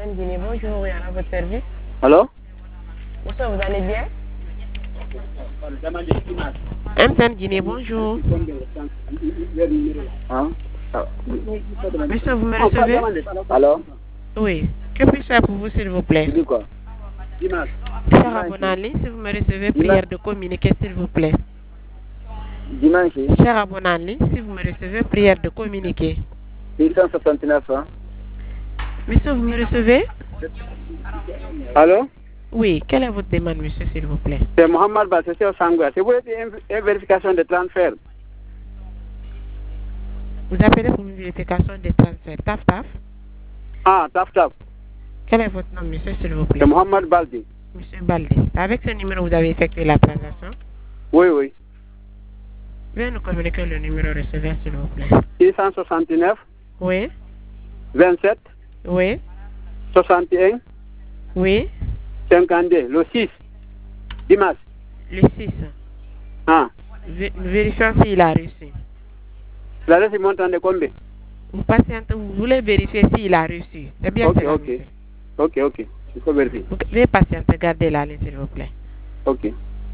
MTN Guinée, bonjour, et à votre service. Allô? Bonsoir, vous allez bien? MTN Guinée, bonjour. Hein? Monsieur, vous me recevez? Allô? Oui. Que puis-je faire pour vous, s'il vous plaît? Tu dis quoi? Cher abonné, si vous me recevez, prière de communiquer, s'il vous plaît. Dimanche. Cher abonné, si vous me recevez, prière de communiquer. 669, hein? Monsieur, vous me recevez? Allô? Oui. Quelle est votre demande, monsieur, s'il vous plaît? C'est Mohamed Bassessi Sangwa. C'est vous une vérification de transfert. Vous appelez pour une vérification de transfert. Taf, taf? Ah, taf. Quel est votre nom, monsieur, s'il vous plaît? C'est Mohamed Baldi. Monsieur Baldi. Avec ce numéro, vous avez effectué la transaction? Oui. Veuillez nous communiquer le numéro receveur, s'il vous plaît. 669. Oui. 27. Oui. 61. Oui. 52. Le 6. Dimanche. Le 6. Ah. Nous vérifions s'il a reçu. La reçu montant de combien? Vous patientez, vous voulez vérifier s'il a reçu. C'est bien Ok. cela, monsieur. Ok. Il faut vérifier. Vous veuillez patienter, gardez la ligne, s'il vous plaît. Ok.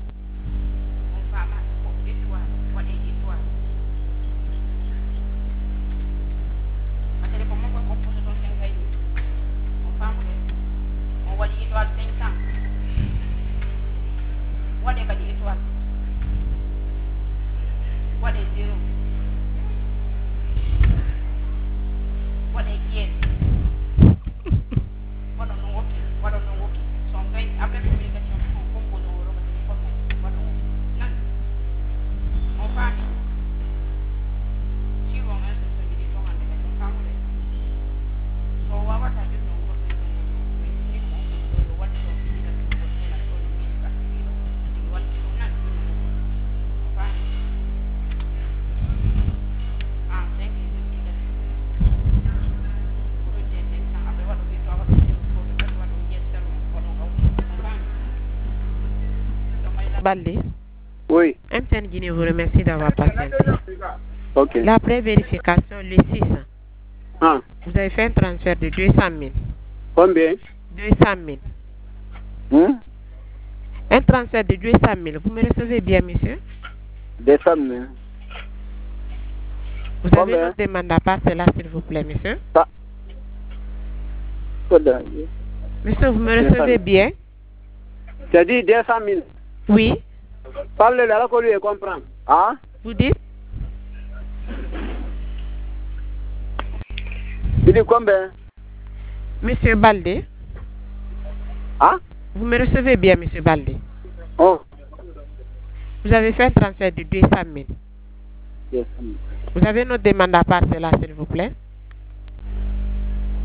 Baldi. Oui. MTN Guinée vous remercie d'avoir patienté. Ok. La pré-vérification, le 6. Ah. Vous avez fait un transfert de 200 000. Combien? 200 000. Un transfert de 200 000. Vous me recevez bien, monsieur? 200 000. Vous avez une autre demande à part cela, s'il vous plaît, monsieur? Monsieur, vous me recevez bien? Tu dit 200 000. Oui. Parle-le là pour lui comprendre. Ah? Vous dites? Tu dis combien? Monsieur Baldi? Ah? Vous me recevez bien, monsieur Baldi? Oh. Vous avez fait un transfert de 200 000. Yes. Vous avez une autre demande à part cela, s'il vous plaît?